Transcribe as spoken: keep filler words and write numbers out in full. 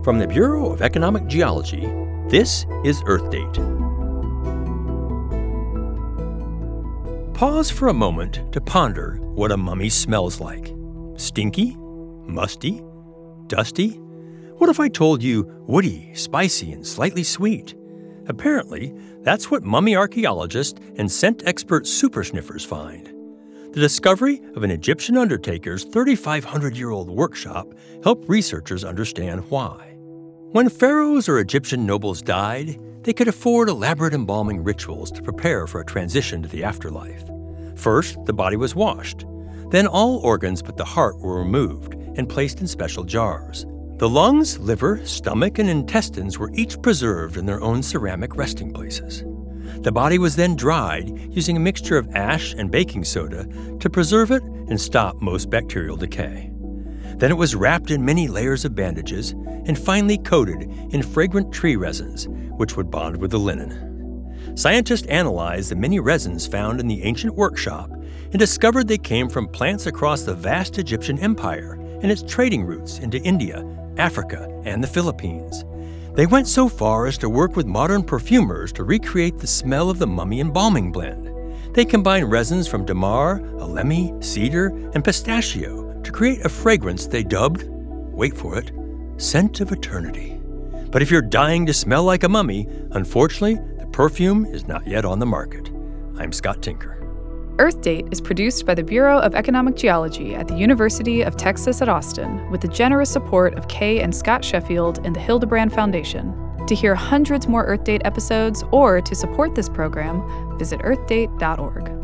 From the Bureau of Economic Geology, this is Earth Date. Pause for a moment to ponder what a mummy smells like. Stinky? Musty? Dusty? What if I told you woody, spicy, and slightly sweet? Apparently, that's what mummy archaeologists and scent expert super sniffers find. The discovery of an Egyptian undertaker's thirty-five hundred year old workshop helped researchers understand why. When pharaohs or Egyptian nobles died, they could afford elaborate embalming rituals to prepare for a transition to the afterlife. First, the body was washed. Then all organs but the heart were removed and placed in special jars. The lungs, liver, stomach, and intestines were each preserved in their own ceramic resting places. The body was then dried using a mixture of ash and baking soda to preserve it and stop most bacterial decay. Then it was wrapped in many layers of bandages and finally coated in fragrant tree resins, which would bond with the linen. Scientists analyzed the many resins found in the ancient workshop and discovered they came from plants across the vast Egyptian empire and its trading routes into India, Africa, and the Philippines. They went so far as to work with modern perfumers to recreate the smell of the mummy embalming blend. They combined resins from damar, elemi, cedar, and pistachio to create a fragrance they dubbed, wait for it, Scent of Eternity. But if you're dying to smell like a mummy, unfortunately, the perfume is not yet on the market. I'm Scott Tinker. Earth Date is produced by the Bureau of Economic Geology at the University of Texas at Austin with the generous support of Kay and Scott Sheffield and the Hildebrand Foundation. To hear hundreds more Earth Date episodes or to support this program, visit earth date dot org.